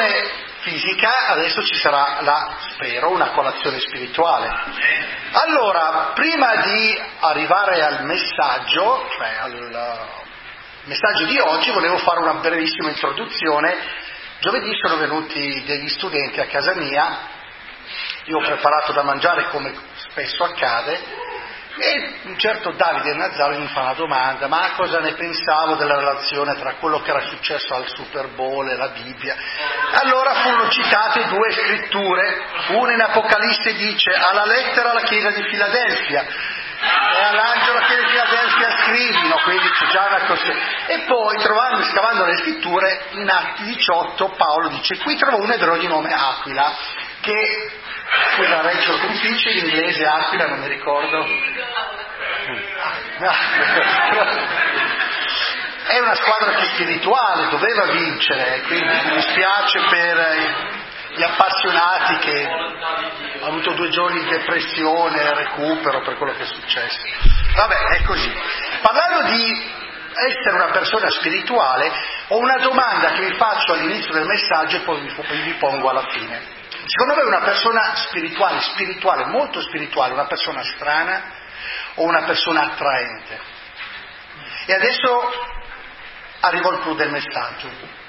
colazione fisica, adesso ci sarà spero, una colazione spirituale. Allora, prima di arrivare al messaggio, cioè al messaggio di oggi, volevo fare una brevissima introduzione. Giovedì sono venuti degli studenti a casa mia, io ho preparato da mangiare come spesso accade, e un certo Davide Nazzaro mi fa una domanda: ma cosa ne pensavo della relazione tra quello che era successo al Super Bowl e la Bibbia? Allora furono citate due scritture, una in Apocalisse dice: alla lettera alla chiesa di Filadelfia, e all'angelo alla chiesa di Filadelfia scrivino, quindi c'è già una cosa. E poi scavando le scritture, in Atti 18 Paolo dice: qui trovo un ebreo di nome Aquila, che quella Reggio come si dice in inglese Aquila, non mi ricordo. È una squadra più spirituale, doveva vincere, quindi mi dispiace per gli appassionati che hanno avuto 2 giorni di depressione e recupero per quello che è successo. Vabbè, è così. Parlando di essere una persona spirituale, ho una domanda che vi faccio all'inizio del messaggio e poi vi pongo alla fine. Secondo me una persona spirituale, molto spirituale, una persona strana o una persona attraente? E adesso arrivo al clou del messaggio.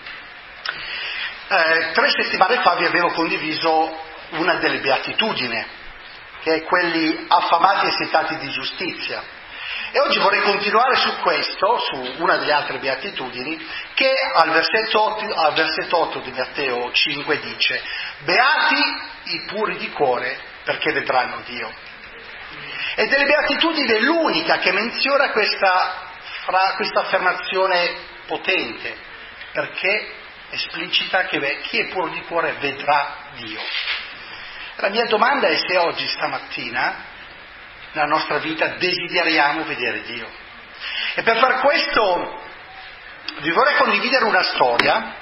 3 settimane fa vi avevo condiviso una delle beatitudini, che è quelli affamati e setati di giustizia. E oggi vorrei continuare su questo, su una delle altre beatitudini, che al versetto 8 di Matteo 5 dice: beati i puri di cuore, perché vedranno Dio. E delle beatitudini è l'unica che menziona questa affermazione potente, perché esplicita che chi è puro di cuore vedrà Dio. La mia domanda è se oggi, stamattina, nella nostra vita desideriamo vedere Dio. E per far questo vi vorrei condividere una storia.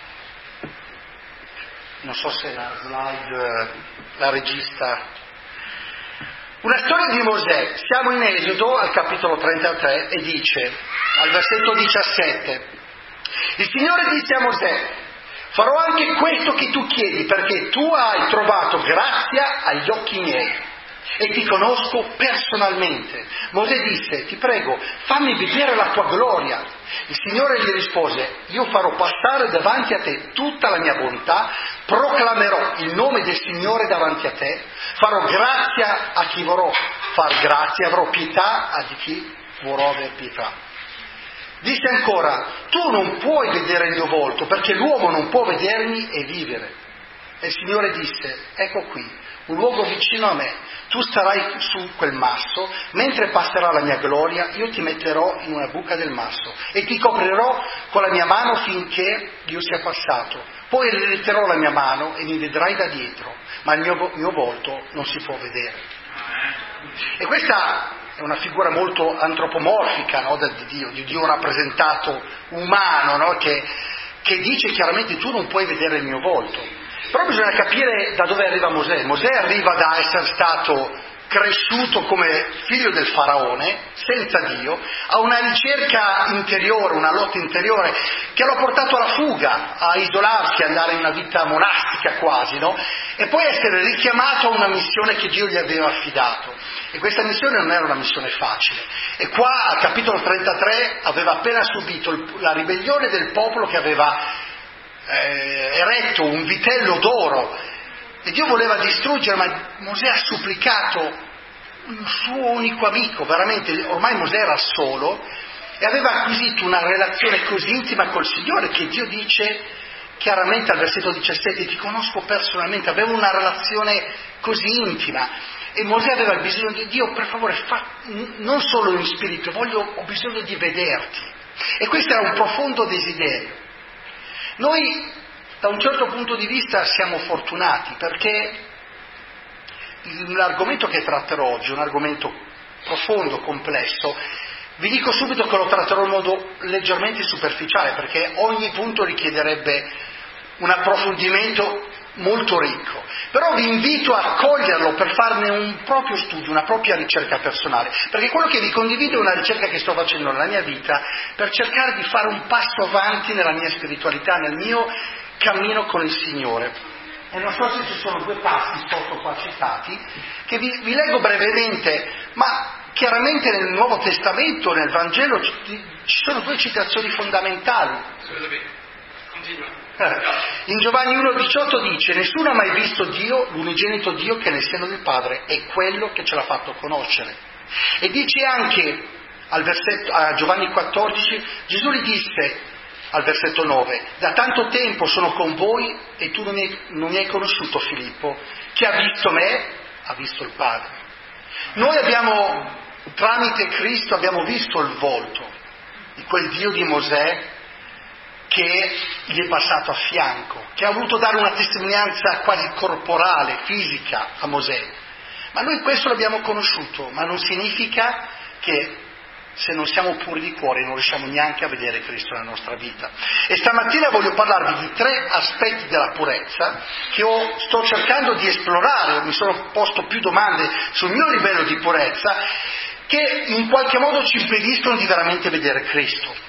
Non so se la slide, la regista. Una storia di Mosè. Siamo in Esodo al capitolo 33 e dice, al versetto 17: il Signore disse a Mosè: farò anche questo che tu chiedi, perché tu hai trovato grazia agli occhi miei e ti conosco personalmente. Mosè disse: ti prego, fammi vedere la tua gloria. Il Signore gli rispose: io farò passare davanti a te tutta la mia bontà, proclamerò il nome del Signore davanti a te, farò grazia a chi vorrò far grazia, avrò pietà a di chi vorrò aver pietà. Disse ancora: tu non puoi vedere il mio volto, perché l'uomo non può vedermi e vivere. E il Signore disse: ecco qui, un luogo vicino a me, tu starai su quel masso, mentre passerà la mia gloria, io ti metterò in una buca del masso e ti coprirò con la mia mano finché io sia passato. Poi riletterò la mia mano e mi vedrai da dietro, ma il mio volto non si può vedere. E questa è una figura molto antropomorfica, no, di Dio rappresentato umano, no, che dice chiaramente: tu non puoi vedere il mio volto. Però bisogna capire da dove arriva Mosè. Mosè arriva da essere stato cresciuto come figlio del faraone, senza Dio, a una ricerca interiore, una lotta interiore, che lo ha portato alla fuga, a isolarsi, a andare in una vita monastica quasi, no? E poi essere richiamato a una missione che Dio gli aveva affidato. E questa missione non era una missione facile. E qua, al capitolo 33, aveva appena subito la ribellione del popolo che aveva eretto un vitello d'oro e Dio voleva distruggere, ma Mosè ha supplicato un suo unico amico, veramente ormai Mosè era solo e aveva acquisito una relazione così intima col Signore che Dio dice chiaramente al versetto 17: ti conosco personalmente. Aveva una relazione così intima e Mosè aveva il bisogno di Dio: per favore, non solo in spirito, ho bisogno di vederti. E questo era un profondo desiderio. Noi da un certo punto di vista siamo fortunati, perché l'argomento che tratterò oggi è un argomento profondo, complesso. Vi dico subito che lo tratterò in modo leggermente superficiale, perché ogni punto richiederebbe un approfondimento molto ricco. Però vi invito a coglierlo per farne un proprio studio, una propria ricerca personale, perché quello che vi condivido è una ricerca che sto facendo nella mia vita per cercare di fare un passo avanti nella mia spiritualità, nel mio cammino con il Signore. E non so se ci sono due passi sotto qua citati, che vi leggo brevemente, ma chiaramente nel Nuovo Testamento, nel Vangelo, ci sono due citazioni fondamentali. In Giovanni 1,18 dice: nessuno ha mai visto Dio, l'unigenito Dio che è nel seno del Padre, è quello che ce l'ha fatto conoscere. E dice anche a Giovanni 14, Gesù gli disse al versetto 9: da tanto tempo sono con voi e tu non mi hai conosciuto, Filippo. Chi ha visto me ha visto il Padre. Noi abbiamo, tramite Cristo, abbiamo visto il volto di quel Dio di Mosè che gli è passato a fianco, che ha voluto dare una testimonianza quasi corporale, fisica a Mosè. Ma noi questo l'abbiamo conosciuto, ma non significa che se non siamo puri di cuore non riusciamo neanche a vedere Cristo nella nostra vita. E stamattina voglio parlarvi di 3 aspetti della purezza che sto cercando di esplorare, mi sono posto più domande sul mio livello di purezza, che in qualche modo ci impediscono di veramente vedere Cristo.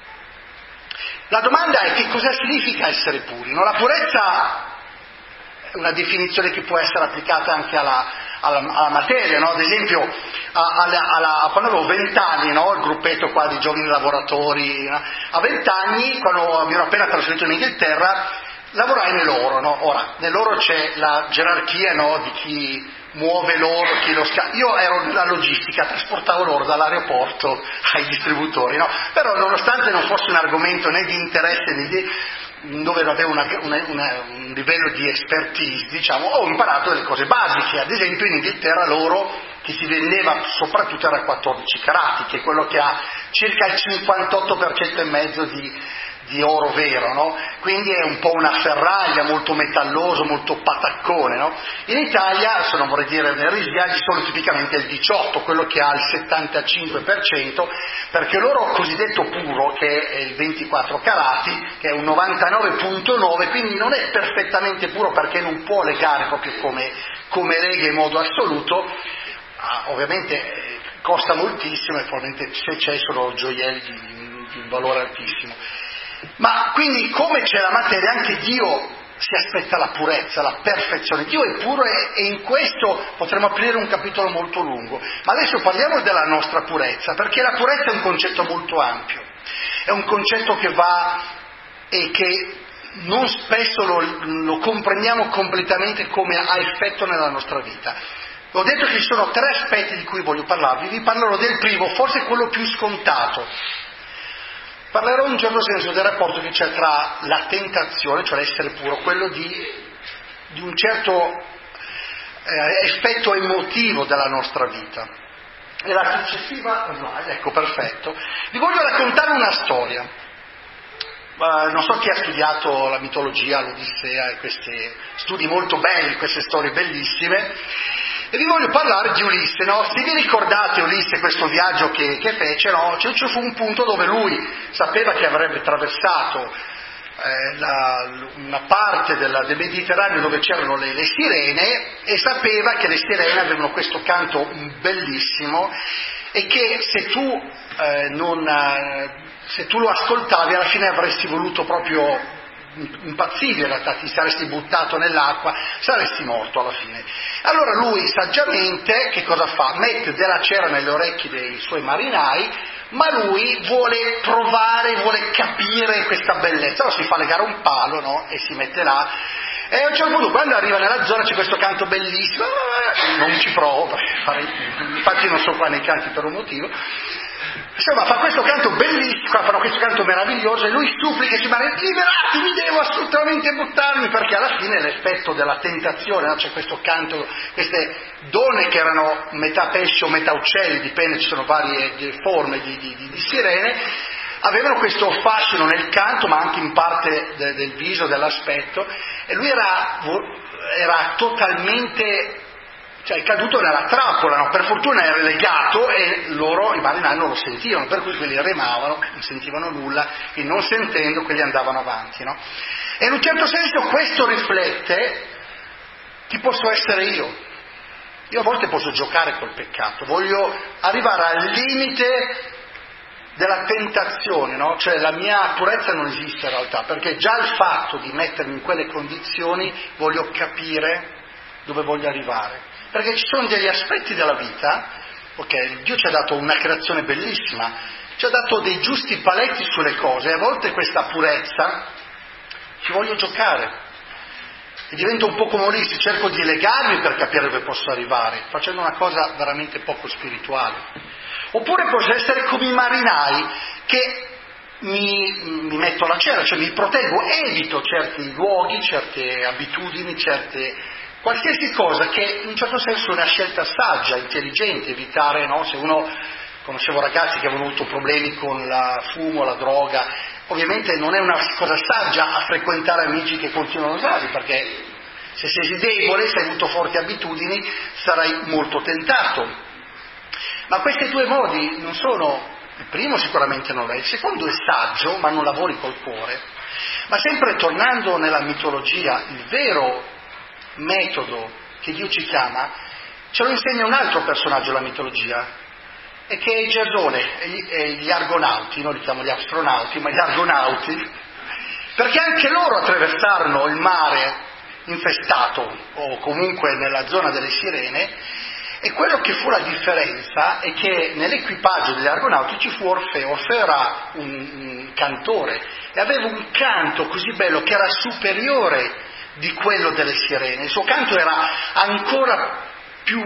La domanda è: che cosa significa essere puri? No? La purezza è una definizione che può essere applicata anche alla materia, no? Ad esempio quando avevo 20 anni, no? Il gruppetto qua di giovani lavoratori, no? A 20 anni, quando mi ero appena trasferito in Inghilterra, lavorai nell'oro, no? Ora, nell'oro c'è la gerarchia, no? Di chi muove l'oro, chi lo scambia. Io ero nella logistica, trasportavo l'oro dall'aeroporto ai distributori, no? Però nonostante non fosse un argomento né di interesse né dove avevo un livello di expertise, diciamo, ho imparato delle cose basiche. Ad esempio in Inghilterra l'oro che si vendeva soprattutto era 14 carati, che è quello che ha circa il 58% e mezzo di oro vero, no? Quindi è un po' una ferraglia, molto metalloso, molto pataccone, no? In Italia, adesso non vorrei dire un'eresia, ci sono tipicamente il 18, quello che ha il 75%, perché l'oro cosiddetto puro, che è il 24 carati, che è un 99,9, quindi non è perfettamente puro perché non può legare proprio come lega in modo assoluto. Ovviamente costa moltissimo e probabilmente se c'è sono gioielli di un valore altissimo. Ma quindi, come c'è la materia, anche Dio si aspetta la purezza, la perfezione. Dio è puro e in questo potremmo aprire un capitolo molto lungo. Ma adesso parliamo della nostra purezza, perché la purezza è un concetto molto ampio. È un concetto che va e che non spesso lo comprendiamo completamente come ha effetto nella nostra vita. Ho detto che ci sono 3 aspetti di cui voglio parlarvi. Vi parlerò del primo, forse quello più scontato. Parlerò in un certo senso del rapporto che c'è tra la tentazione, cioè l'essere puro, quello di un certo effetto emotivo della nostra vita. E la successiva slide, ecco, perfetto. Vi voglio raccontare una storia. Non so chi ha studiato la mitologia, l'Odissea e questi studi molto belli, queste storie bellissime. E vi voglio parlare di Ulisse, no? Se vi ricordate Ulisse, questo viaggio che fece, no? Ci fu un punto dove lui sapeva che avrebbe attraversato una parte del Mediterraneo dove c'erano le sirene, e sapeva che le sirene avevano questo canto bellissimo e che se tu lo ascoltavi alla fine avresti voluto proprio impazzire, in realtà ti saresti buttato nell'acqua, saresti morto alla fine. Allora lui saggiamente che cosa fa? Mette della cera nelle orecchie dei suoi marinai, ma lui vuole provare, vuole capire questa bellezza. Allora si fa legare un palo, no? E si mette là, e a un certo punto quando arriva nella zona c'è questo canto bellissimo, non ci provo, infatti non sono qua nei canti per un motivo. Insomma, fa questo canto bellissimo, fanno questo canto meraviglioso e lui supplica e dice: ma liberatevi, devo assolutamente buttarmi, perché alla fine l'effetto della tentazione, no? C'è questo canto, queste donne che erano metà pesce o metà uccelli, dipende, ci sono varie forme di sirene, avevano questo fascino nel canto ma anche in parte del viso, dell'aspetto, e lui era totalmente... cioè è caduto nella trappola, no? Per fortuna era legato e loro, i marinai, non lo sentivano, per cui quelli remavano, non sentivano nulla, e non sentendo quelli andavano avanti, no? E in un certo senso questo riflette chi posso essere io. Io a volte posso giocare col peccato, voglio arrivare al limite della tentazione, no? Cioè la mia purezza non esiste in realtà, perché già il fatto di mettermi in quelle condizioni voglio capire dove voglio arrivare, perché ci sono degli aspetti della vita, ok? Dio ci ha dato una creazione bellissima, ci ha dato dei giusti paletti sulle cose, e a volte questa purezza ci voglio giocare e divento un po' comunista, cerco di legarmi per capire dove posso arrivare, facendo una cosa veramente poco spirituale. Oppure posso essere come i marinai che mi metto alla cera, cioè mi proteggo, evito certi luoghi, certe abitudini, qualsiasi cosa che in un certo senso è una scelta saggia, intelligente, evitare, no? Se uno, conoscevo ragazzi che avevano avuto problemi con la fumo, la droga, ovviamente non è una cosa saggia a frequentare amici che continuano a usarli, perché se sei debole, se hai avuto forti abitudini, sarai molto tentato. Ma questi due modi non sono, il primo sicuramente non è, il secondo è saggio, ma non lavori col cuore. Ma sempre tornando nella mitologia, il vero metodo che Dio ci chiama, ce lo insegna un altro personaggio della mitologia, e che è Giasone e gli Argonauti, non li chiamo gli astronauti, ma gli Argonauti, perché anche loro attraversarono il mare infestato, o comunque nella zona delle Sirene. E quello che fu la differenza è che nell'equipaggio degli Argonauti ci fu Orfeo. Orfeo era un cantore e aveva un canto così bello che era superiore di quello delle Sirene. Il suo canto era ancora più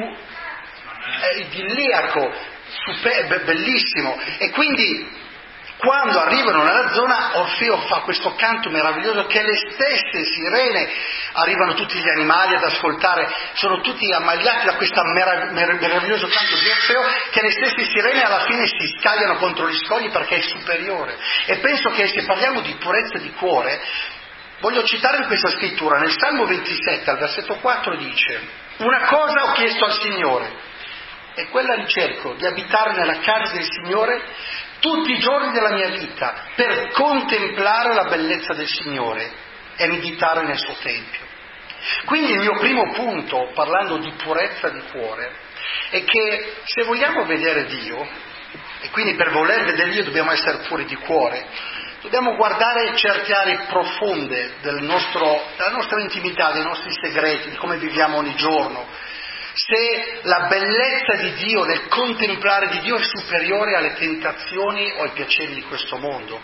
idilliaco, bellissimo, e quindi quando arrivano nella zona Orfeo fa questo canto meraviglioso che le stesse sirene, arrivano tutti gli animali ad ascoltare, sono tutti ammagliati da questo meraviglioso canto di Orfeo, che le stesse sirene alla fine si scagliano contro gli scogli perché è superiore. E penso che se parliamo di purezza di cuore, voglio citare in questa scrittura, nel Salmo 27 al versetto 4 dice: una cosa ho chiesto al Signore, e quella ricerco, di abitare nella casa del Signore tutti i giorni della mia vita, per contemplare la bellezza del Signore e meditare nel suo Tempio. Quindi il mio primo punto, parlando di purezza di cuore, è che se vogliamo vedere Dio, e quindi per voler vedere Dio dobbiamo essere puri di cuore, dobbiamo guardare certe aree profonde della nostra intimità, dei nostri segreti, di come viviamo ogni giorno. Se la bellezza di Dio, nel contemplare di Dio, è superiore alle tentazioni o ai piaceri di questo mondo.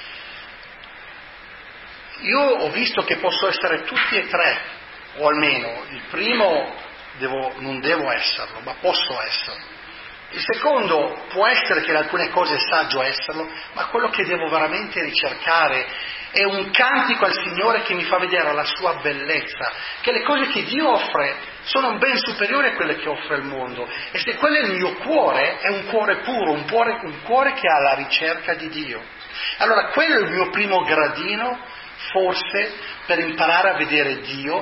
Io ho visto che posso essere tutti e tre, o almeno il primo non devo esserlo, ma posso esserlo. Il secondo può essere che in alcune cose è saggio esserlo, ma quello che devo veramente ricercare è un cantico al Signore che mi fa vedere la sua bellezza, che le cose che Dio offre sono ben superiori a quelle che offre il mondo. E se quello è il mio cuore, è un cuore puro, un cuore che ha la ricerca di Dio. Allora quello è il mio primo gradino, forse, per imparare a vedere Dio,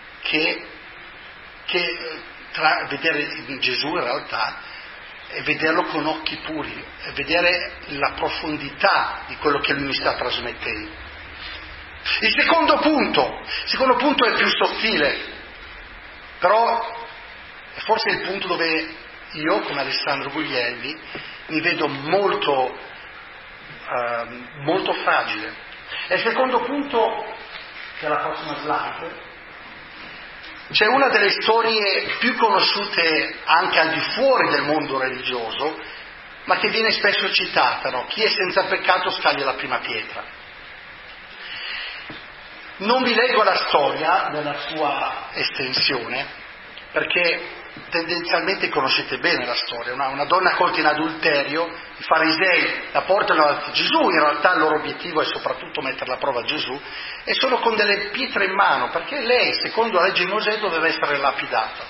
vedere Gesù in realtà, e vederlo con occhi puri, e vedere la profondità di quello che Lui mi sta trasmettendo. Il secondo punto è più sottile, però è forse il punto dove io, come Alessandro Guglielmi, mi vedo molto fragile. E il secondo punto, che è la prossima slide, c'è una delle storie più conosciute anche al di fuori del mondo religioso, ma che viene spesso citata, no? Chi è senza peccato scaglia la prima pietra. Non vi leggo la storia nella sua estensione, perché tendenzialmente conoscete bene la storia. Una donna colta in adulterio, i farisei la portano a Gesù, in realtà il loro obiettivo è soprattutto mettere alla prova Gesù, e sono con delle pietre in mano, perché lei, secondo la legge di Mosè, doveva essere lapidata.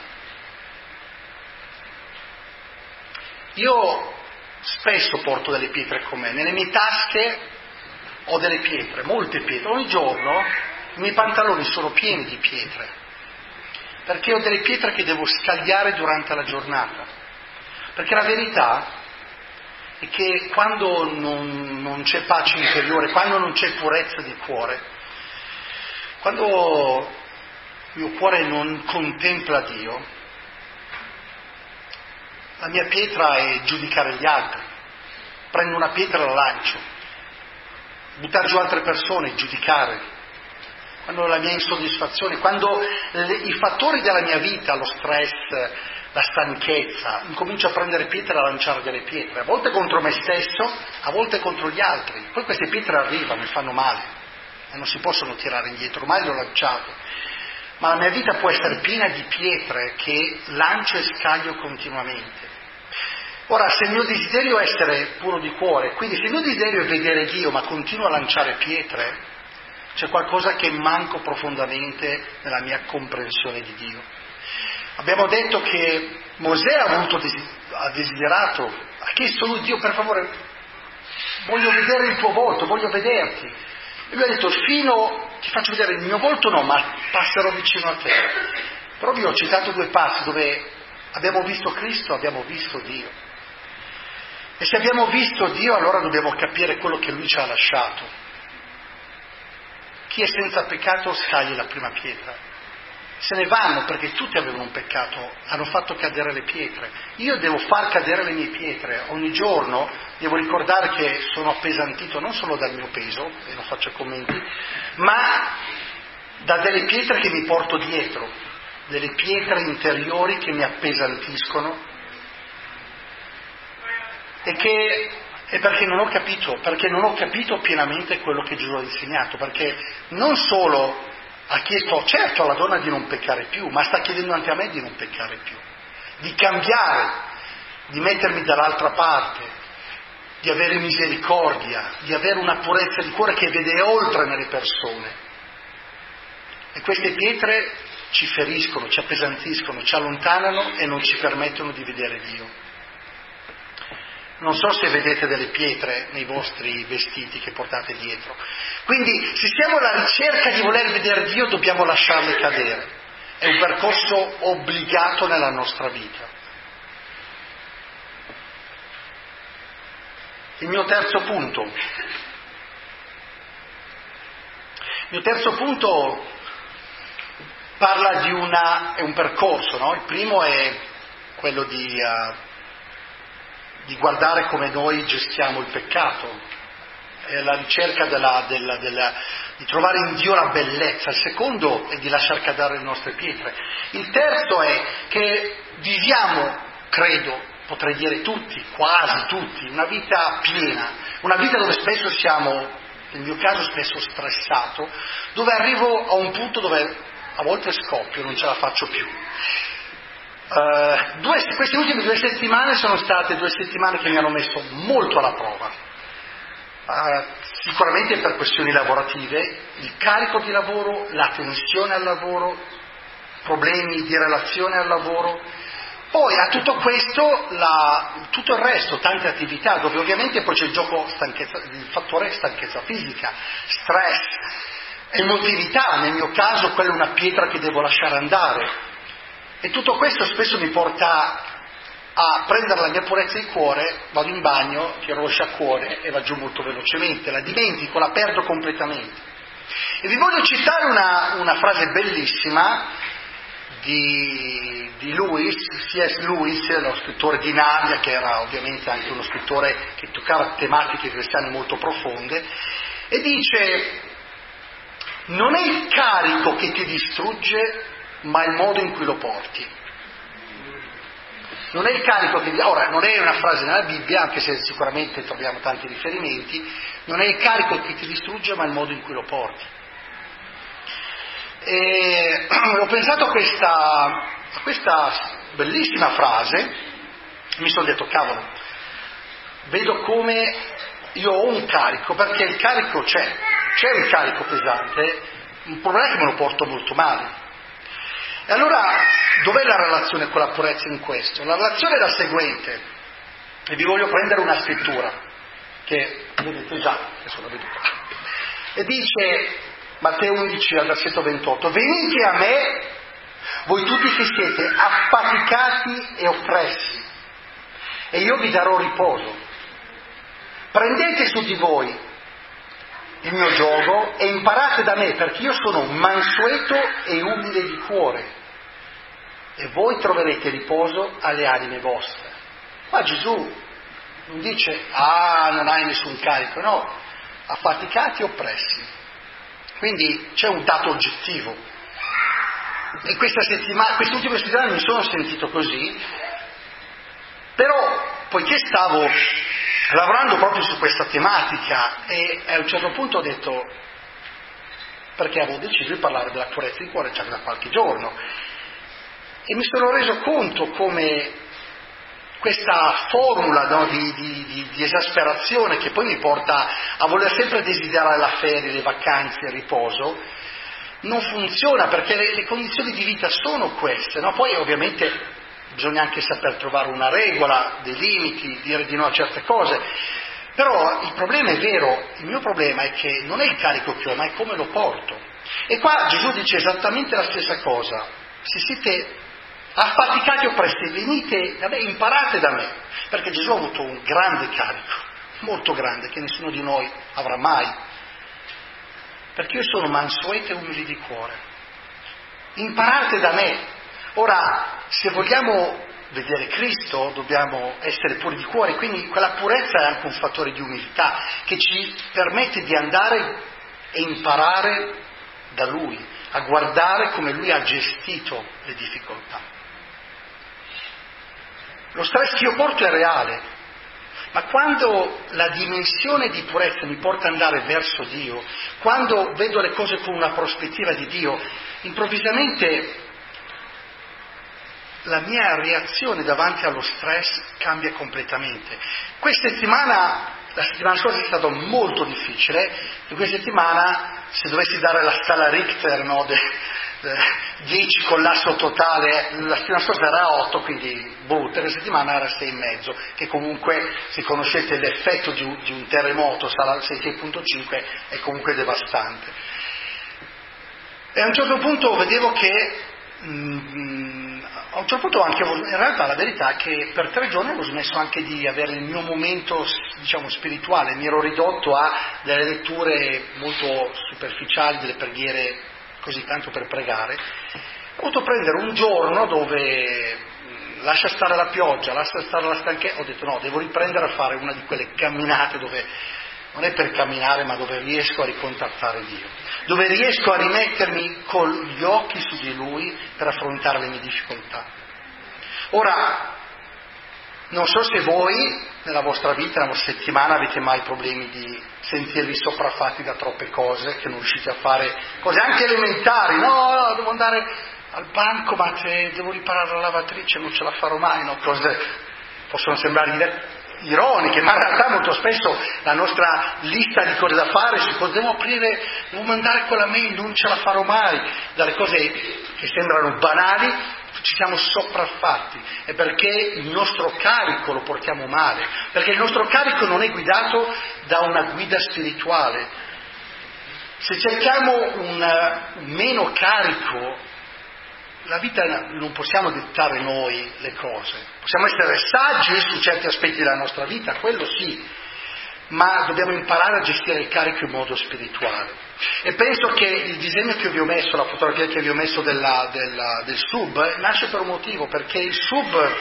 Io spesso porto delle pietre con me, nelle mie tasche ho delle pietre, molte pietre, ogni giorno i miei pantaloni sono pieni di pietre, perché ho delle pietre che devo scagliare durante la giornata, perché la verità è che quando non c'è pace interiore, quando non c'è purezza di cuore, quando il mio cuore non contempla Dio, la mia pietra è giudicare gli altri, prendo una pietra e la lancio, buttare giù altre persone, giudicare, quando la mia insoddisfazione, quando i fattori della mia vita, lo stress, la stanchezza, incomincio a prendere pietre e a lanciare delle pietre, a volte contro me stesso, a volte contro gli altri, poi queste pietre arrivano e fanno male e non si possono tirare indietro, mai le ho lanciate, ma la mia vita può essere piena di pietre che lancio e scaglio continuamente. Ora, se il mio desiderio è essere puro di cuore, quindi se il mio desiderio è vedere Dio ma continuo a lanciare pietre, c'è qualcosa che manco profondamente nella mia comprensione di Dio. Abbiamo detto che Mosè ha desiderato, ha chiesto lui: Dio, per favore, voglio vedere il tuo volto, voglio vederti. E lui ha detto: ti faccio vedere il mio volto no, ma passerò vicino a te. Però vi ho citato 2 passi dove abbiamo visto Cristo, abbiamo visto Dio. E se abbiamo visto Dio, allora dobbiamo capire quello che Lui ci ha lasciato. Chi è senza peccato scagli la prima pietra. Se ne vanno perché tutti avevano un peccato, hanno fatto cadere le pietre. Io devo far cadere le mie pietre. Ogni giorno devo ricordare che sono appesantito non solo dal mio peso, e non faccio commenti, ma da delle pietre che mi porto dietro, delle pietre interiori che mi appesantiscono. E perché non ho capito pienamente quello che Gesù ha insegnato, perché non solo ha chiesto certo alla donna di non peccare più, ma sta chiedendo anche a me di non peccare più, di cambiare, di mettermi dall'altra parte, di avere misericordia, di avere una purezza di cuore che vede oltre nelle persone. E queste pietre ci feriscono, ci appesantiscono, ci allontanano e non ci permettono di vedere Dio. Non so se vedete delle pietre nei vostri vestiti che portate dietro. Quindi, se siamo alla ricerca di voler vedere Dio, dobbiamo lasciarle cadere. È un percorso obbligato nella nostra vita. Il mio terzo punto parla è un percorso, no? Il primo è quello di guardare come noi gestiamo il peccato, è la ricerca di trovare in Dio la bellezza. Il secondo è di lasciar cadere le nostre pietre. Il terzo è che viviamo, credo, potrei dire tutti, quasi tutti, una vita piena, una vita dove spesso siamo, nel mio caso spesso stressato, dove arrivo a un punto dove a volte scoppio, non ce la faccio più. Queste ultime 2 settimane sono state 2 settimane che mi hanno messo molto alla prova, sicuramente per questioni lavorative, il carico di lavoro, la tensione al lavoro, problemi di relazione al lavoro, poi a tutto questo tutto il resto, tante attività dove ovviamente poi c'è il gioco il fattore stanchezza fisica, stress, emotività, nel mio caso quella è una pietra che devo lasciare andare. E tutto questo spesso mi porta a prendere la mia purezza di cuore, vado in bagno, tiro lo sciacquone e va giù molto velocemente, la dimentico, la perdo completamente. E vi voglio citare una frase bellissima di C.S. Lewis, lo scrittore di Narnia, che era ovviamente anche uno scrittore che toccava tematiche cristiane molto profonde, e dice: non è il carico che ti distrugge, ma il modo in cui lo porti. Non è il carico che... Ora, non è una frase nella Bibbia, anche se sicuramente troviamo tanti riferimenti, non è il carico che ti distrugge, ma il modo in cui lo porti. E ho pensato a questa bellissima frase, mi sono detto: cavolo, vedo come io ho un carico, perché il carico c'è un carico pesante, il problema è che me lo porto molto male. E allora, dov'è la relazione con la purezza in questo? La relazione è la seguente, e vi voglio prendere una scrittura, che vedete già, che sono veduta, e dice, Matteo 11, al versetto 28, venite a me, voi tutti che siete affaticati e oppressi, e io vi darò riposo. Prendete su di voi il mio giogo e imparate da me, perché io sono mansueto e umile di cuore, e voi troverete riposo alle anime vostre. Ma Gesù non dice non hai nessun carico, no, affaticati e oppressi. Quindi c'è un dato oggettivo. E quest'ultima settimana mi sono sentito così, però poiché stavo lavorando proprio su questa tematica e a un certo punto ho detto, perché avevo deciso di parlare della purezza di cuore già da qualche giorno, e mi sono reso conto come questa formula, no, di esasperazione che poi mi porta a voler sempre desiderare la ferie, le vacanze, il riposo, non funziona, perché le condizioni di vita sono queste, no? Poi ovviamente bisogna anche saper trovare una regola, dei limiti, dire di no a certe cose, però il problema è vero, il mio problema è che non è il carico che ho, ma è come lo porto. E qua Gesù dice esattamente la stessa cosa: se siete affaticati e oppressi, venite da me, imparate da me, perché Gesù ha avuto un grande carico, molto grande, che nessuno di noi avrà mai, perché io sono mansueto e umile di cuore. Imparate da me. Ora, se vogliamo vedere Cristo, dobbiamo essere puri di cuore, quindi quella purezza è anche un fattore di umiltà che ci permette di andare e imparare da Lui, a guardare come Lui ha gestito le difficoltà. Lo stress che io porto è reale, ma quando la dimensione di purezza mi porta ad andare verso Dio, quando vedo le cose con una prospettiva di Dio, improvvisamente la mia reazione davanti allo stress cambia completamente. La settimana scorsa è stato molto difficile, in questa settimana, se dovessi dare la scala Richter, no, 10 collasso totale, la settimana scorsa era 8, quindi brutta, la settimana era 6,5, che comunque, se conoscete l'effetto di un terremoto, sarà 6,5, è comunque devastante. E a un certo punto vedevo che a un certo punto anche, in realtà la verità è che per 3 giorni avevo smesso anche di avere il mio momento, diciamo, spirituale, mi ero ridotto a delle letture molto superficiali, delle preghiere così tanto per pregare. Ho dovuto prendere un giorno dove lascia stare la pioggia, lascia stare la stanchezza, ho detto no, devo riprendere a fare una di quelle camminate dove non è per camminare, ma dove riesco a ricontattare Dio, dove riesco a rimettermi con gli occhi su di Lui per affrontare le mie difficoltà. Ora, non so se voi nella vostra vita, nella vostra settimana, avete mai problemi di sentirvi sopraffatti da troppe cose, che non riuscite a fare cose anche elementari, no, devo andare al banco, ma devo riparare la lavatrice, non ce la farò mai, no? Cose possono sembrare ironiche, ma in realtà molto spesso la nostra lista di cose da fare, devo mandare quella mail, non ce la farò mai, dalle cose che sembrano banali ci siamo sopraffatti, è perché il nostro carico lo portiamo male, perché il nostro carico non è guidato da una guida spirituale. Se cerchiamo un meno carico, la vita non possiamo dettare noi le cose, possiamo essere saggi su certi aspetti della nostra vita, quello sì, ma dobbiamo imparare a gestire il carico in modo spirituale. E penso che il disegno che vi ho messo, la fotografia che vi ho messo del sub, nasce per un motivo, perché il sub,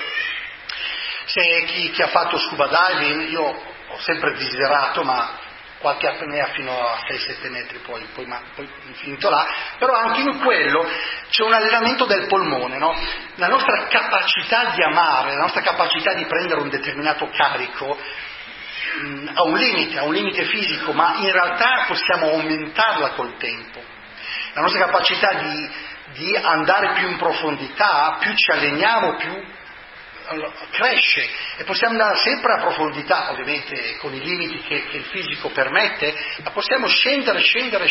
se chi ha fatto scuba diving, io ho sempre desiderato, ma qualche apnea fino a 6-7 metri, poi finito là, però anche in quello c'è un allenamento del polmone, no? La nostra capacità di amare, la nostra capacità di prendere un determinato carico ha un limite fisico, ma in realtà possiamo aumentarla col tempo. La nostra capacità di andare più in profondità, più ci alleniamo, più cresce, e possiamo andare sempre a profondità, ovviamente con i limiti che il fisico permette, ma possiamo scendere.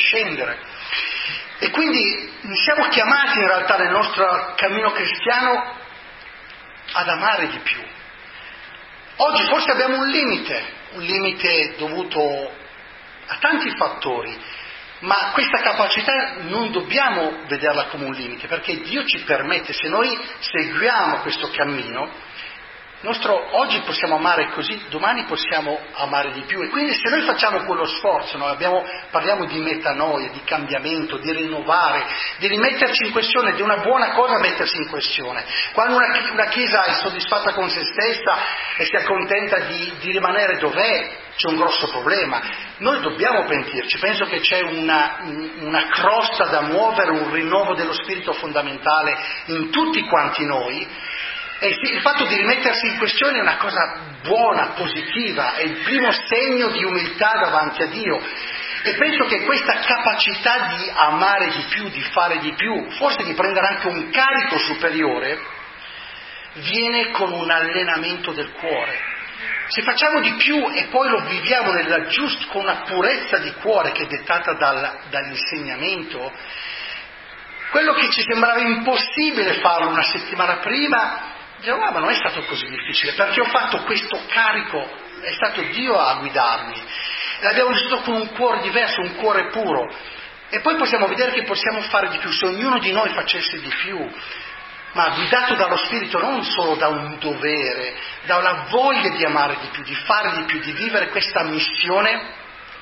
E quindi siamo chiamati in realtà nel nostro cammino cristiano ad amare di più. Oggi forse abbiamo un limite dovuto a tanti fattori, ma questa capacità non dobbiamo vederla come un limite, perché Dio ci permette, se noi seguiamo questo cammino, Oggi possiamo amare così, domani possiamo amare di più, e quindi se noi facciamo quello sforzo, parliamo di metanoia, di cambiamento, di rinnovare, di rimetterci in questione, di una buona cosa mettersi in questione. Quando una Chiesa è soddisfatta con se stessa e si accontenta di rimanere dov'è, c'è un grosso problema. Noi dobbiamo pentirci, penso che c'è una crosta da muovere, un rinnovo dello spirito fondamentale in tutti quanti noi. E il fatto di rimettersi in questione è una cosa buona, positiva, è il primo segno di umiltà davanti a Dio. E penso che questa capacità di amare di più, di fare di più, forse di prendere anche un carico superiore, viene con un allenamento del cuore. Se facciamo di più e poi lo viviamo con una purezza di cuore che è dettata dall'insegnamento, quello che ci sembrava impossibile farlo una settimana prima, dicevo, ma non è stato così difficile, perché ho fatto questo carico, è stato Dio a guidarmi, l'abbiamo vissuto con un cuore diverso, un cuore puro, e poi possiamo vedere che possiamo fare di più, se ognuno di noi facesse di più, ma guidato dallo Spirito, non solo da un dovere, da una voglia di amare di più, di fare di più, di vivere questa missione.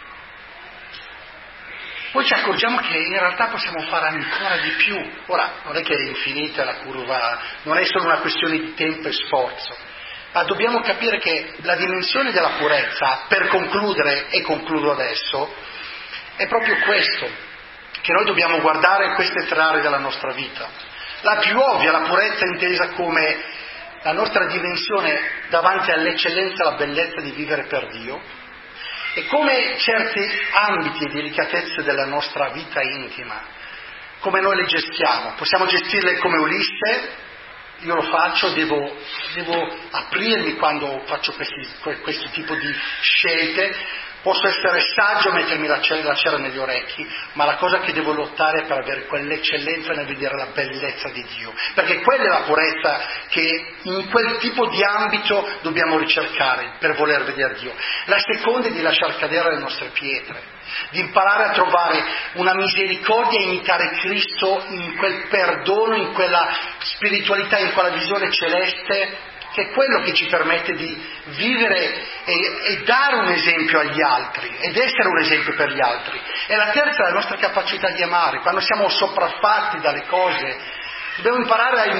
Poi ci accorgiamo che in realtà possiamo fare ancora di più. Ora, non è che è infinita la curva, non è solo una questione di tempo e sforzo, ma dobbiamo capire che la dimensione della purezza, per concludere, e concludo adesso, è proprio questo, che noi dobbiamo guardare queste tre aree della nostra vita. La più ovvia, la purezza intesa come la nostra dimensione davanti all'eccellenza e alla bellezza di vivere per Dio, e come certi ambiti e delicatezze della nostra vita intima, come noi le gestiamo. Possiamo gestirle come Ulisse, io lo faccio, devo aprirmi quando faccio questo tipo di scelte, posso essere saggio, mettermi la cera negli orecchi, ma la cosa che devo lottare è per avere quell'eccellenza nel vedere la bellezza di Dio, perché quella è la purezza che in quel tipo di ambito dobbiamo ricercare per voler vedere Dio. La seconda è di lasciar cadere le nostre pietre, di imparare a trovare una misericordia e imitare Cristo in quel perdono, in quella spiritualità, in quella visione celeste, che è quello che ci permette di vivere e dare un esempio agli altri, ed essere un esempio per gli altri. E la terza è la nostra capacità di amare. Quando siamo sopraffatti dalle cose, dobbiamo imparare a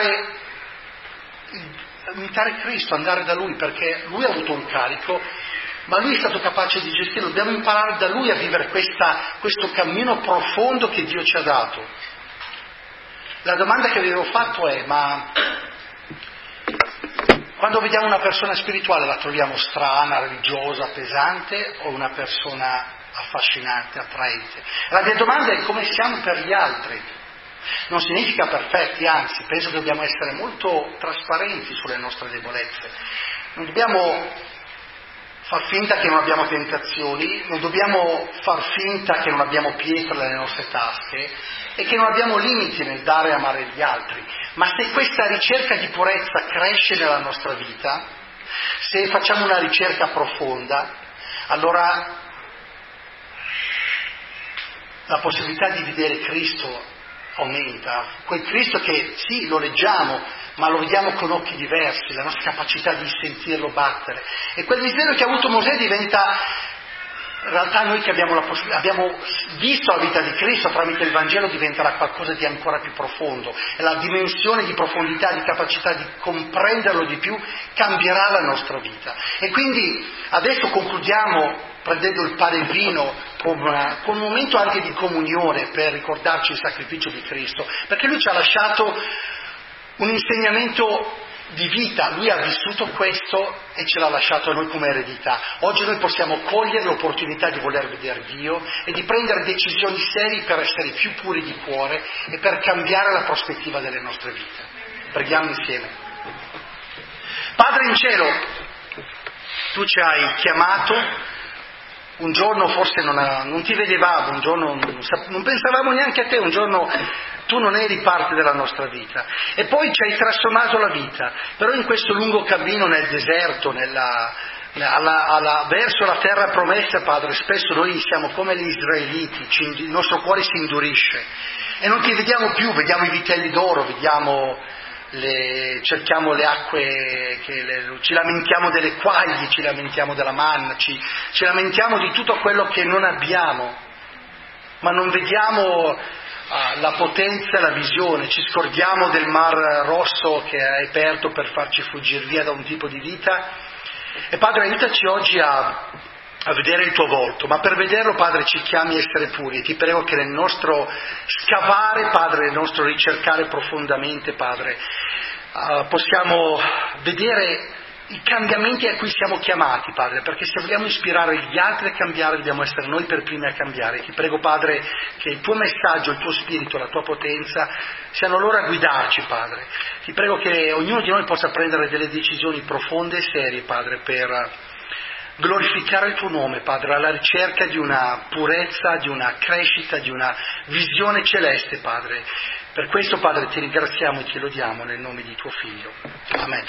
imitare Cristo, andare da Lui, perché Lui ha avuto un carico, ma Lui è stato capace di gestirlo. Dobbiamo imparare da Lui a vivere questo cammino profondo che Dio ci ha dato. La domanda che avevo fatto è, ma quando vediamo una persona spirituale la troviamo strana, religiosa, pesante, o una persona affascinante, attraente? La mia domanda è come siamo per gli altri. Non significa perfetti, anzi, penso che dobbiamo essere molto trasparenti sulle nostre debolezze. Non dobbiamo far finta che non abbiamo tentazioni, non dobbiamo far finta che non abbiamo pietre nelle nostre tasche e che non abbiamo limiti nel dare e amare gli altri. Ma se questa ricerca di purezza cresce nella nostra vita, se facciamo una ricerca profonda, allora la possibilità di vedere Cristo aumenta. Quel Cristo che sì, lo leggiamo, ma lo vediamo con occhi diversi, la nostra capacità di sentirlo battere. E quel mistero che ha avuto Mosè diventa, in realtà noi che abbiamo visto la vita di Cristo tramite il Vangelo, diventerà qualcosa di ancora più profondo, e la dimensione di profondità, di capacità di comprenderlo di più cambierà la nostra vita. E quindi adesso concludiamo prendendo il pane e il vino con un momento anche di comunione per ricordarci il sacrificio di Cristo, perché Lui ci ha lasciato un insegnamento di vita, Lui ha vissuto questo e ce l'ha lasciato a noi come eredità. Oggi noi possiamo cogliere l'opportunità di voler vedere Dio e di prendere decisioni serie per essere più puri di cuore e per cambiare la prospettiva delle nostre vite. Preghiamo insieme. Padre in cielo, Tu ci hai chiamato, un giorno forse non ti vedevamo, un giorno non pensavamo neanche a te, un giorno tu non eri parte della nostra vita, e poi ci hai trasformato la vita. Però in questo lungo cammino nel deserto, verso la terra promessa, Padre, spesso noi siamo come gli israeliti, il nostro cuore si indurisce e non ti vediamo più, vediamo i vitelli d'oro, vediamo cerchiamo le acque, ci lamentiamo delle quaglie, ci lamentiamo della manna, ci lamentiamo di tutto quello che non abbiamo, ma non vediamo la potenza e la visione, ci scordiamo del mar rosso che è aperto per farci fuggire via da un tipo di vita. E Padre, aiutaci oggi a vedere il tuo volto, ma per vederlo, Padre, ci chiami a essere puri, e ti prego che nel nostro scavare, Padre, nel nostro ricercare profondamente, Padre, possiamo vedere i cambiamenti a cui siamo chiamati, Padre, perché se vogliamo ispirare gli altri a cambiare, dobbiamo essere noi per primi a cambiare. Ti prego, Padre, che il tuo messaggio, il tuo spirito, la tua potenza siano loro a guidarci, Padre. Ti prego che ognuno di noi possa prendere delle decisioni profonde e serie, Padre, per glorificare il tuo nome, Padre, alla ricerca di una purezza, di una crescita, di una visione celeste, Padre. Per questo, Padre, ti ringraziamo e ti lodiamo nel nome di tuo Figlio. Amen.